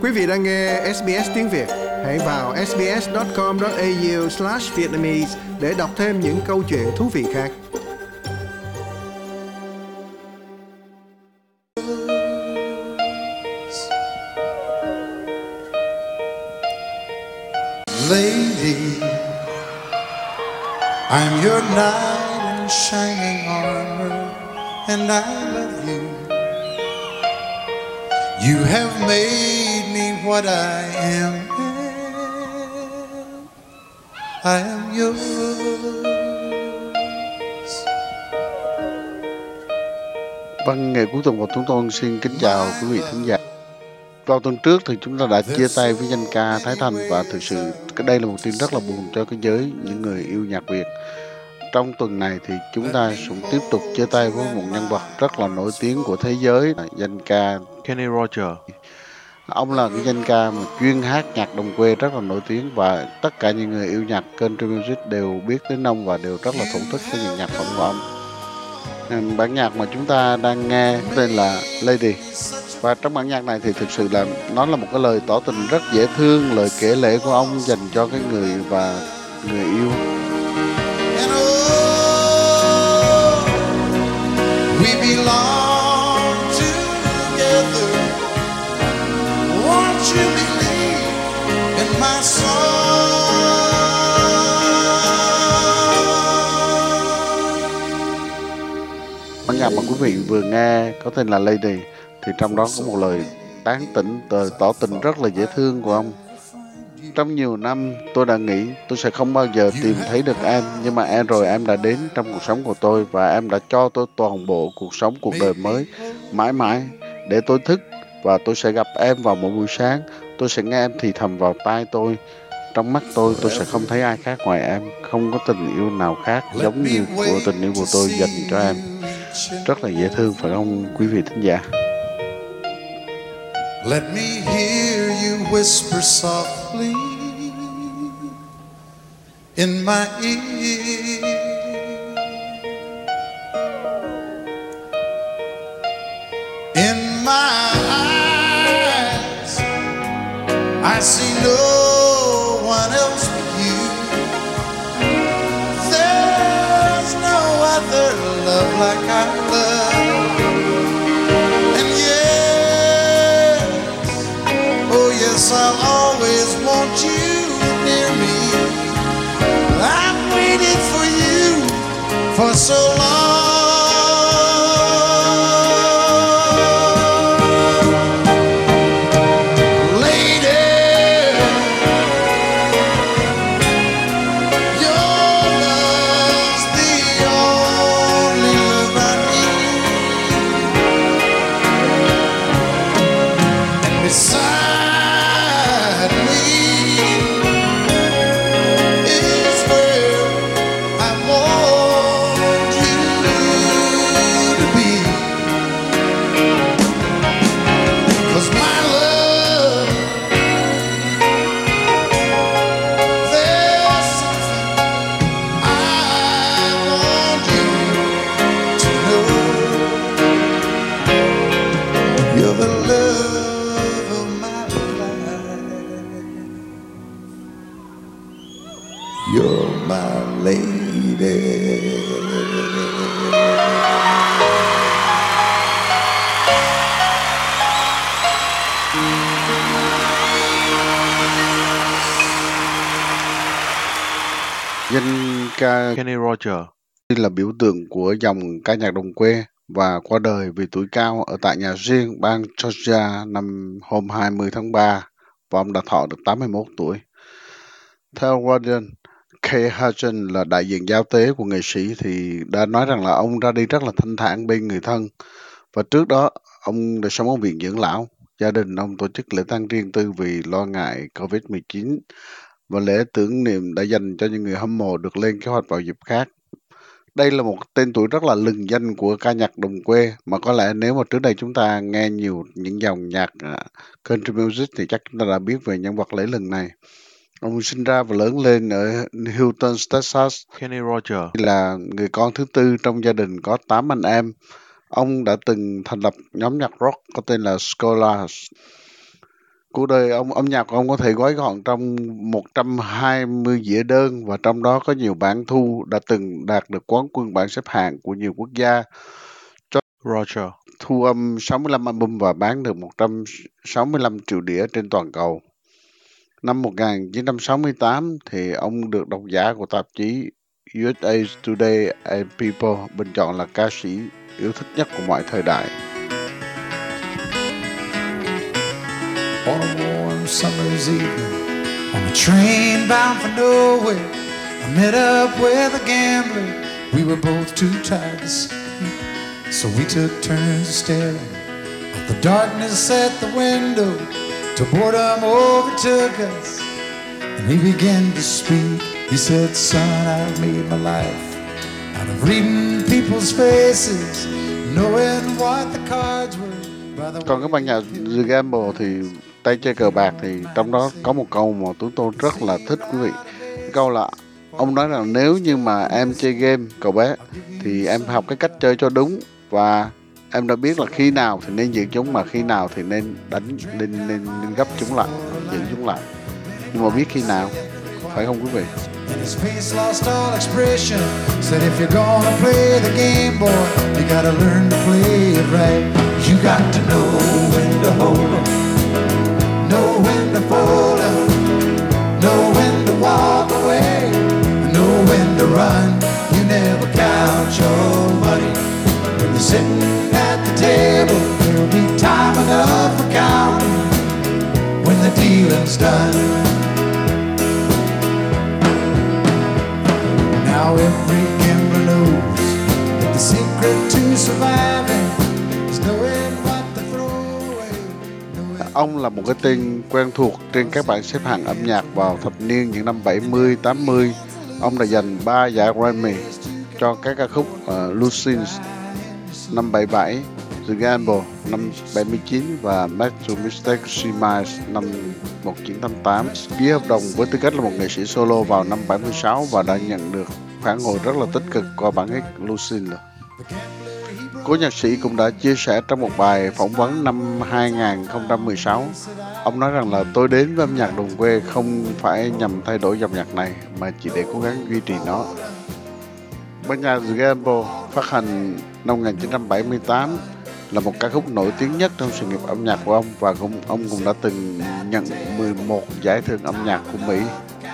Quý vị đang nghe SBS tiếng Việt. Hãy vào sbs.com.au/vietnamese để đọc thêm những câu chuyện thú vị khác. Lady, I'm your knight in shining armor, and I love you. You have made me what I am. I am yours. Vâng, ngày cuối tuần của chúng tôi xin kính chào quý vị thính giả. Vào tuần trước thì chúng ta đã chia tay với danh ca Thái Thanh và thực sự đây là một tin rất là buồn cho cái giới những người yêu nhạc Việt. Trong tuần này thì chúng ta cũng tiếp tục chia tay với một nhân vật rất là nổi tiếng của thế giới, danh ca Kenny Rogers. Ông là cái danh ca mà chuyên hát nhạc đồng quê rất là nổi tiếng và tất cả những người yêu nhạc country music đều biết đến ông và đều rất là thổn thức với những nhạc phẩm của ông. Bản nhạc mà chúng ta đang nghe tên là Lady. Và trong bản nhạc này thì thực sự là nó là một cái lời tỏ tình rất dễ thương, lời kể lể của ông dành cho cái người và người yêu. We belong together. Won't you believe in my song? Bản nhạc mà quý vị vừa nghe có tên là Lady thì trong đó có một lời tán tỉnh, tỏ tình rất là dễ thương của ông. Trong nhiều năm tôi đã nghĩ tôi sẽ không bao giờ tìm thấy được em, nhưng mà em đã đến trong cuộc sống của tôi và em đã cho tôi toàn bộ cuộc đời mới, mãi mãi để tôi thức và tôi sẽ gặp em vào một buổi sáng. Tôi sẽ nghe em thì thầm vào tai tôi. Trong mắt tôi sẽ không thấy ai khác ngoài em, không có tình yêu nào khác giống như của tình yêu của tôi dành cho em. Rất là dễ thương phải không quý vị thính giả? Let me hear you whisper softly in my ear. In my eyes, I see no one else but you. There's no other love like our love. And yes, I'll always want you near me. I've waited for you for so long. Lady, your love's the only love I need. And beside me is where I want you to be. 'Cause my love, there's something I want you to know. You're the love of my life. You're my lady. Danh ca Kenny Rogers là biểu tượng của dòng ca nhạc đồng quê và qua đời vì tuổi cao ở tại nhà riêng bang Georgia hôm 20 tháng 3 và ông đã thọ được 81 tuổi. Theo Guardian, Kay Hudson là đại diện giao tế của nghệ sĩ thì đã nói rằng là ông ra đi rất là thanh thản bên người thân và trước đó ông đã sống ở viện dưỡng lão. Gia đình ông tổ chức lễ tang riêng tư vì lo ngại COVID-19 và lễ tưởng niệm đã dành cho những người hâm mộ được lên kế hoạch vào dịp khác. Đây là một tên tuổi rất là lừng danh của ca nhạc đồng quê mà có lẽ nếu mà trước đây chúng ta nghe nhiều những dòng nhạc country music thì chắc chúng ta đã biết về nhân vật lẫy lừng này. Ông sinh ra và lớn lên ở Houston, Texas. Kenny Rogers là người con thứ tư trong gia đình có 8 anh em. Ông đã từng thành lập nhóm nhạc rock có tên là Skolars. Cuộc đời ông, âm nhạc của ông có thể gói gọn trong 120 dĩa đơn và trong đó có nhiều bản thu đã từng đạt được quán quân bảng xếp hạng của nhiều quốc gia. George Roger thu âm 65 album và bán được 165 triệu đĩa trên toàn cầu. Năm 1968 thì ông được độc giả của tạp chí USA Today and People bình chọn là ca sĩ yêu thích nhất của mọi thời đại. On a warm summer's evening, on a train bound for nowhere, I met up with a gambler. We were both too tired to sleep, so we took turns staring at the darkness at the window till boredom overtook us, and he began to speak. He said, "Son, I've made my life out of reading people's faces, knowing what the cards were." Còn cái ban nhạc The Gamble thì tay chơi cờ bạc thì trong đó có một câu mà chúng tôi rất là thích quý vị. Cái câu là ông nói rằng nếu như mà em chơi game cậu bé thì em học cái cách chơi cho đúng và em đã biết là khi nào thì nên giữ chúng mà khi nào thì nên đánh nên gấp chúng lại, giữ chúng lại. Nhưng mà biết khi nào, phải không quý vị? And his face lost all expression. Said if you're gonna play the game, boy, you gotta learn to play it right. You got to know when to hold 'em, know when to fold 'em, know when to walk away, know when to run. You never count your money when you're sitting at the table. There'll be time enough for counting when the dealing's done. Now every gambler knows that the secret to surviving is knowing what to throw away. Ông là một cái tên quen thuộc trên các bảng xếp hạng âm nhạc vào thập niên những năm 70, 80. Ông đã giành 3 giải Grammy cho các ca khúc Lucille năm 77, The Gamble năm 79 và Make No Mistake She Miles năm 1988. Ký hợp đồng với tư cách là một nghệ sĩ solo vào năm 76 và đã nhận được phản hồi rất là tích cực qua bản hit Lucille. Cố nhạc sĩ cũng đã chia sẻ trong một bài phỏng vấn năm 2016. Ông nói rằng là tôi đến với âm nhạc đồng quê không phải nhằm thay đổi dòng nhạc này mà chỉ để cố gắng duy trì nó. Ban nhạc The Gamble phát hành năm 1978 là một ca khúc nổi tiếng nhất trong sự nghiệp âm nhạc của ông và ông cũng đã từng nhận 11 giải thưởng âm nhạc của Mỹ.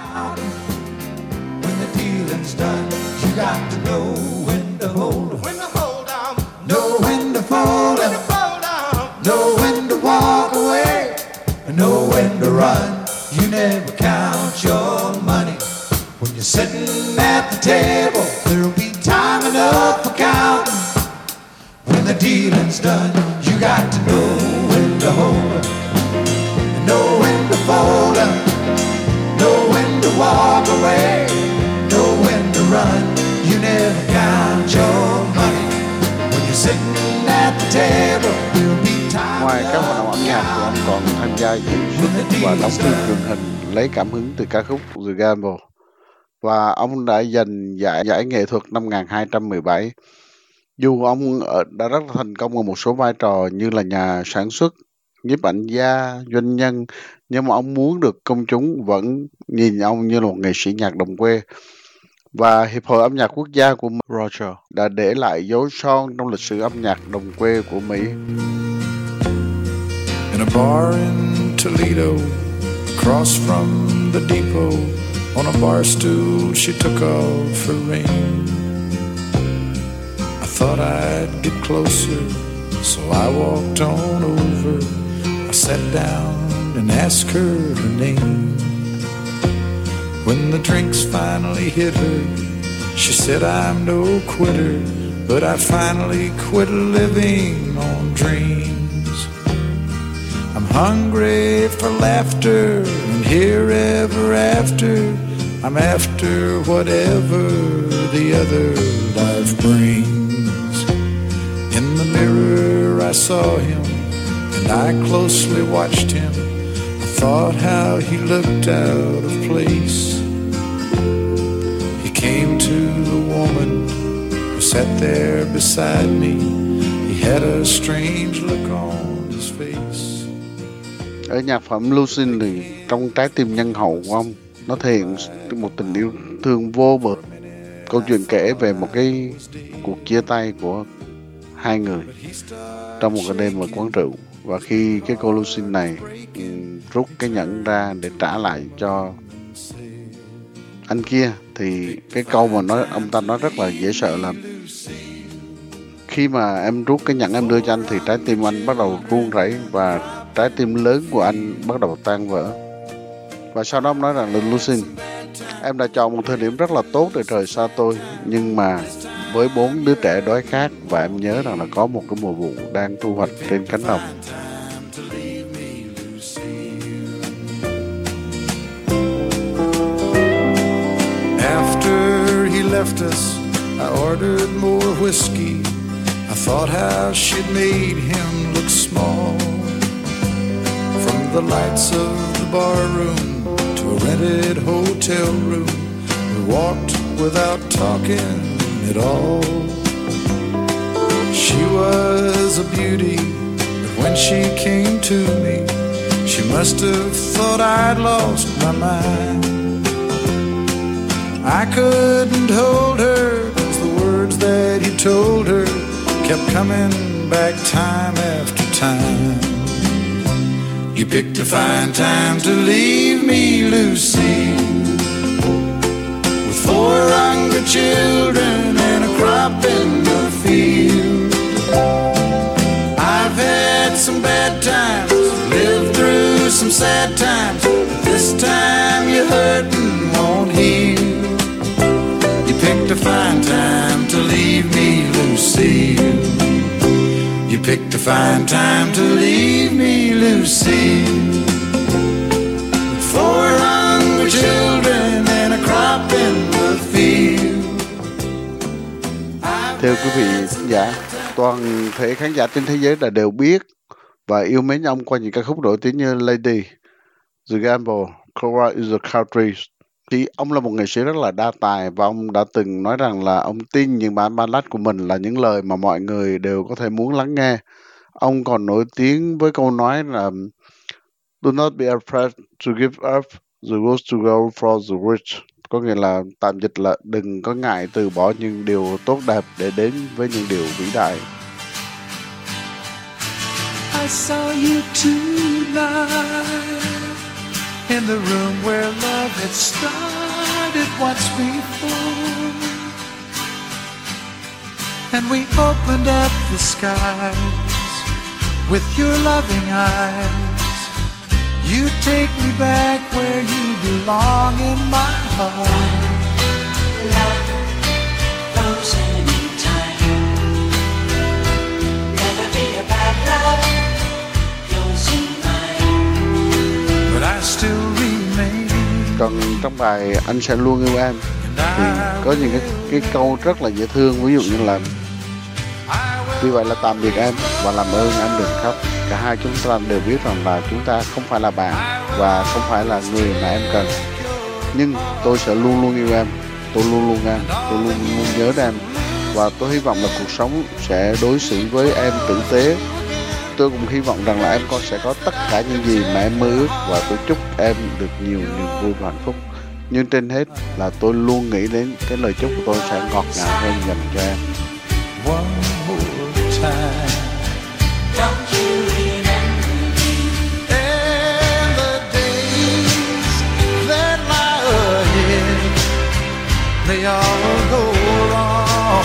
Sitting at the table, there'll be time enough for counting. When the dealing's done, you got to know when to hold 'em, know when to fold 'em, know when to walk away, know when to run. You never count your money when you're sitting at the table. There'll be time. Ngoài các hoạt động âm nhạc thì ông còn tham gia diễn xuất và đóng phim truyền hình lấy cảm hứng từ ca khúc The Gamble. Và ông đã giành giải nghệ thuật năm 1217. Dù ông đã rất là thành công ở một số vai trò như là nhà sản xuất, nhiếp ảnh gia, doanh nhân, nhưng mà ông muốn được công chúng vẫn nhìn ông như là một nghệ sĩ nhạc đồng quê. Và Hiệp hội âm nhạc quốc gia của Roger đã để lại dấu son trong lịch sử âm nhạc đồng quê của Mỹ. In a bar in Toledo, across from the depot, on a bar stool she took off her ring. I thought I'd get closer, so I walked on over. I sat down and asked her name. When the drinks finally hit her, she said I'm no quitter, but I finally quit living on dreams. I'm hungry for laughter and here ever after. I'm after whatever the other life brings. In the mirror I saw him and I closely watched him. I thought how he looked out of place. He came to the woman who sat there beside me. He had a strange look on his face. Ở nhạc phẩm Lucille thì trong trái tim nhân hậu của ông, nó thể hiện một tình yêu thương vô bờ. Câu chuyện kể về một cái cuộc chia tay của hai người trong một cái đêm ở quán rượu, và khi cái cô Lucille này rút cái nhẫn ra để trả lại cho anh kia, thì cái câu mà ông ta nói rất là dễ sợ là: khi mà em rút cái nhẫn em đưa cho anh thì trái tim anh bắt đầu run rẩy và trái tim lớn của anh bắt đầu tan vỡ. Và sau đó ông nói rằng là: Lucille, em đã chọn một thời điểm rất là tốt để rời xa tôi, nhưng mà với 4 đứa trẻ đói khát, và em nhớ rằng là có một cái mùa vụ đang thu hoạch trên cánh đồng. After he left us, I ordered more whiskey. I thought how she'd made him look small. From the lights of the bar room to a rented hotel room, we walked without talking at all. She was a beauty, but when she came to me, she must have thought I'd lost my mind. I couldn't hold her, 'cause the words that he told her kept coming back time after time. You picked a fine time to leave me, Lucy, with 4 hungry children and a crop in the field. I've had some bad times, lived through some sad times, but this time you're hurting won't heal. You picked a fine time to leave me, Lucille. You picked a fine time to leave me, Lucille. 4 hungry children and a crop in the field. Thưa quý vị khán giả, toàn thể khán giả trên thế giới là đều biết và yêu mến ông qua những ca khúc nổi tiếng như Lady, The Gamble, Cora is the Country. Thì ông là một nghệ sĩ rất là đa tài, và ông đã từng nói rằng là ông tin những bản ballad của mình là những lời mà mọi người đều có thể muốn lắng nghe. Ông còn nổi tiếng với câu nói là "Do not be afraid to give up the good to go for the rich", có nghĩa là tạm dịch là đừng có ngại từ bỏ những điều tốt đẹp để đến với những điều vĩ đại. I saw you tonight in the room where love had started once before, and we opened up the skies with your loving eyes. You take me back where you belong in my heart. Love flows anytime. Never be a bad love. Yours and mine. But I still remain. Còn trong bài Anh Sẽ Luôn Yêu Em thì có những cái câu rất là dễ thương, ví dụ như là: vì vậy là tạm biệt em và làm ơn em đừng khóc. Cả hai chúng ta đều biết rằng là chúng ta không phải là bạn và không phải là người mà em cần, nhưng tôi sẽ luôn luôn yêu em, tôi luôn luôn em, tôi luôn luôn nhớ đến em, và tôi hy vọng là cuộc sống sẽ đối xử với em tử tế. Tôi cũng hy vọng rằng là em sẽ có tất cả những gì mà em mơ ước, và tôi chúc em được nhiều niềm vui và hạnh phúc. Nhưng trên hết là tôi luôn nghĩ đến cái lời chúc của tôi sẽ ngọt ngào hơn dành cho em. One more time. Don't you remember me? And the days that lie ahead, they all go wrong.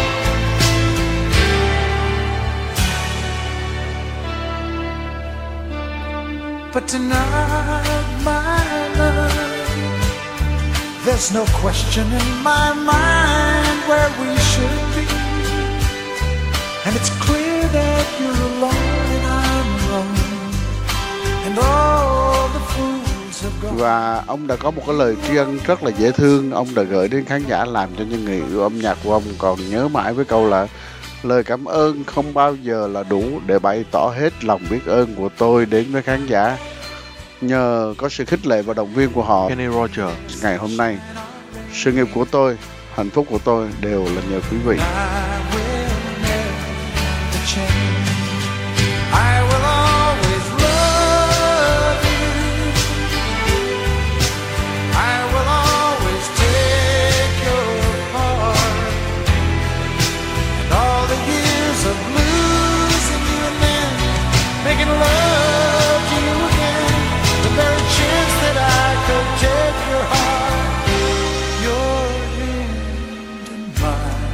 But tonight, my love, there's no question in my mind where we should be. And it's clear that you're alone and I'm alone, and all the fools have gone. Và ông đã có một cái lời tri ân rất là dễ thương, ông đã gửi đến khán giả, làm cho những người yêu âm nhạc của ông còn nhớ mãi với câu là: lời cảm ơn không bao giờ là đủ để bày tỏ hết lòng biết ơn của tôi đến với khán giả. Nhờ có sự khích lệ và động viên của họ, Kenny Rogers, ngày hôm nay sự nghiệp của tôi, hạnh phúc của tôi đều là nhờ quý vị. I will always love love you again. The very chance that I could take your heart, your hand in mine.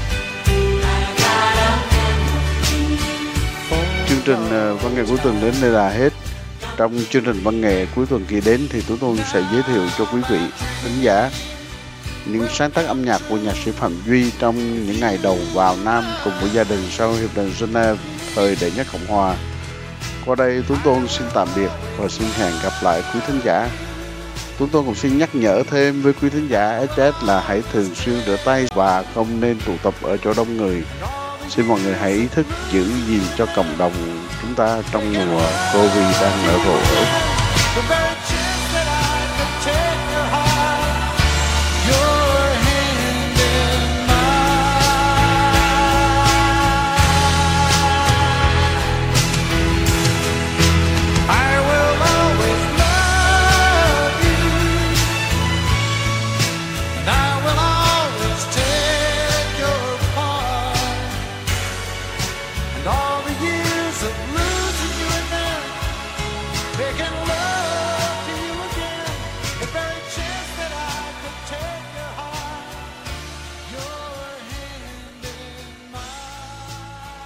Chương trình văn nghệ cuối tuần đến đây là hết. Trong chương trình văn nghệ cuối tuần kỳ đến thì chúng tôi sẽ giới thiệu cho quý vị thính giả những sáng tác âm nhạc của nhạc sĩ Phạm Duy trong những ngày đầu vào Nam cùng với gia đình sau Hiệp định Geneva thời đệ nhất Cộng hòa. Qua đây chúng tôi xin tạm biệt và xin hẹn gặp lại quý thính giả. Chúng tôi cũng xin nhắc nhở thêm với quý thính giả SS là hãy thường xuyên rửa tay và không nên tụ tập ở chỗ đông người. Xin mọi người hãy ý thức giữ gìn cho cộng đồng chúng ta trong mùa Covid đang nở rộ. The very chance that I could take your heart, your hand in mine. I will always love you, and I will always take your part. And all the years of losing you and then making love to you again, the very chance that I could take your heart, your hand in mine.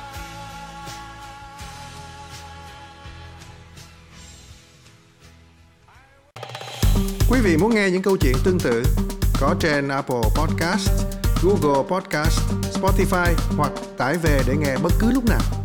Quý vị muốn nghe những câu chuyện tương tự có trên Apple Podcast, Google Podcast, Spotify hoặc tải về để nghe bất cứ lúc nào.